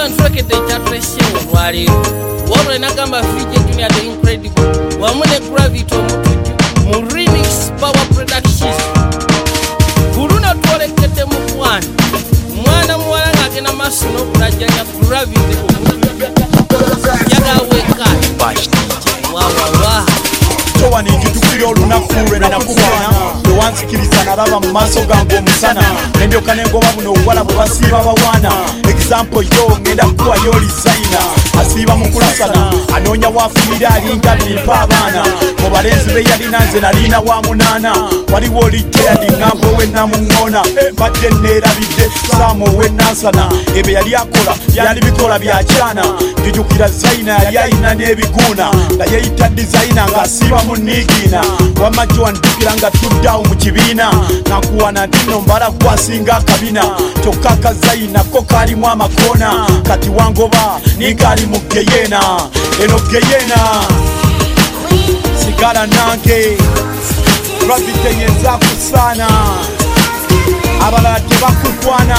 ntwekede ekyatulesyewo olwaleero wabula nagamba Fiji Junior the Incredible wamu ne Gravity Omutuju mu Remix Power Productions. Ku luno twolekedde mukwano mwana muwala ng'agenda maaso n'okulajjanya Gravity Omutuju yagawekaayo wawawa towani njutukira olunaku lwe nakukwana lwewansikiriza nalaba mu maaso gange omusana nendyoka nengoba buno obuwala bwe basiiba bawaana example yo ngenda kukuwayo olisaina asiiba mu kulasana anoonya wafunira alinga limpa abaana mu balenzi be yalina nze nalina wa munaana waliwo olijja yadiŋŋamba owennamuŋŋoona badde neerabidde saamu owennansana ebyo yali akola byali bikola byakyana njujukira zaina yali ayina n'ebiguuna nga yeeyita dizayina ng'asiiba munigina wamajjo wandukira nga tuddawo mu kibiina nakuwana ntino mbala kwasinga akabina kyokka akazayina ko kaalimu amakoona kati wangoba ninkaali mu geyena eno geyena sigala nange Gravity yenza kusaana abalala tebakukwana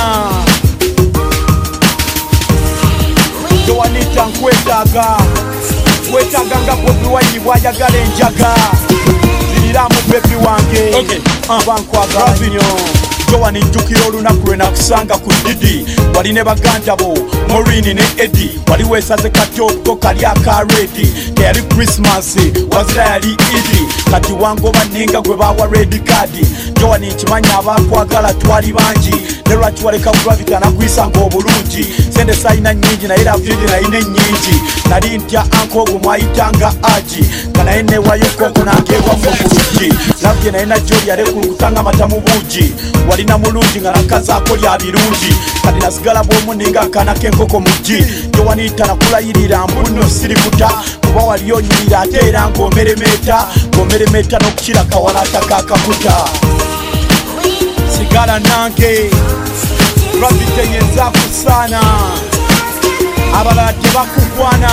towanita nkwetaaga wetaaga nga Bobi Wine bw'ayagala enjaga ziriramu bebi wange bankwagala nnyo Jowa ninjukira olunaku lwe nakusanga ku Didi wali ne baganda bo Morini ne Eddie wali weesaze katoko kali aka redi teyali Christmas wazira yali Idi kati wangoba ninga gwe bawa red card Jowa ninkimanya abakwagala twali bangi ne lwaki waleka Gravity anakuyisanga obulungi sente sayina nnyingi naye ravidi nayina ennyingi nali ntya ankogo mwayitanga aji kanaye newayo konko nangeebwa mu bulungi nabye naye najoli yalekulukutanga mata mu buugi walina mulungi nga nakazaako lya birungi kati nasigala bwomu ninga akaana k'enkoko mu ggi towaniita nakulayirira mbuno siributa kuba wali onyirira ate era ng'omeremeeta n'okukira kawalata kakakuta sigala nange Gravity yenza kusaana abalala tebakukwana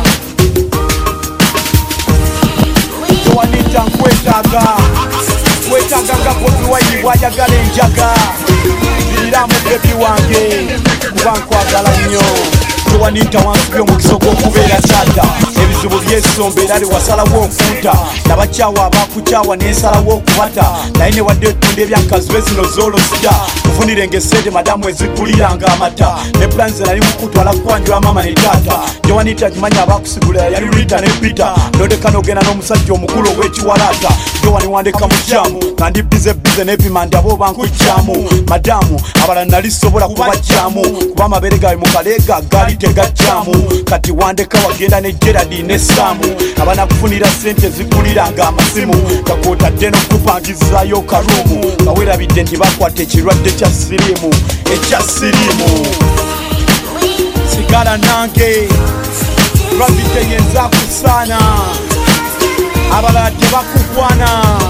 towanita nkwetaaga wetaaga nga Bobi Wine bw'ayagala enjaga ziriramu bebi wange kuba nkwagala nnyo towanita wansubye omukisa gw'okubeera taata ebizibu byesomba era liwasalawo nfuuta nabakyawa abakukyawa nensalawo okubata naye ne wadde etunda ebyankazibe zino z'olosita kufunirenge sente madamu eziguliranga amata ne pulanze nali mukutwala kwanjula mama ne taata towanita kimanya abakusigula yali Rita ne Peter nodeka nogenda n'omusajja omukulu ow'ekiwalaata Jowani wandeka mukyamu nga ndi bize nepima ndabo bankukyamu madamu abalala nali sobola kubakyamu kuba amabere gawe mu kaleega gaali tegakyamu kati wandeka wagenda ne Gerard ne Samu abanakufunira sente ziguliranga amasimu kakwotadde n'okupangizaayo karuumu nga weerabidde nti bakwata ekirwadde ekya siriimu sigala nange Gravity yenza kusaana abalala tebakukwana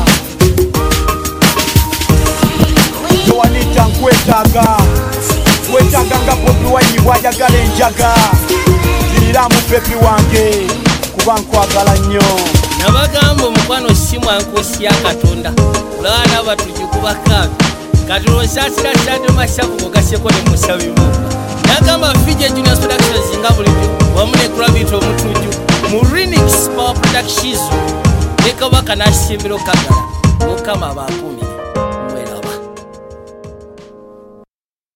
towanita nkwetaaga wetaaga nga Bobi Wine bw'ayagala enjaga ziriramu bebi wange kuba nkwagala nnyo nabagamba omukwano si mwankosi ya Katonda olaba Batuju kubakaabi kati lwosaasira sande mashavu gasseko ne musabibu nagamba Fiji Junior Productions nga bulijjo wamu ne Gravity Omutuju mu Remix Power Productions ne Kabaka n'asimbiro Kagala Mukama abakuumire.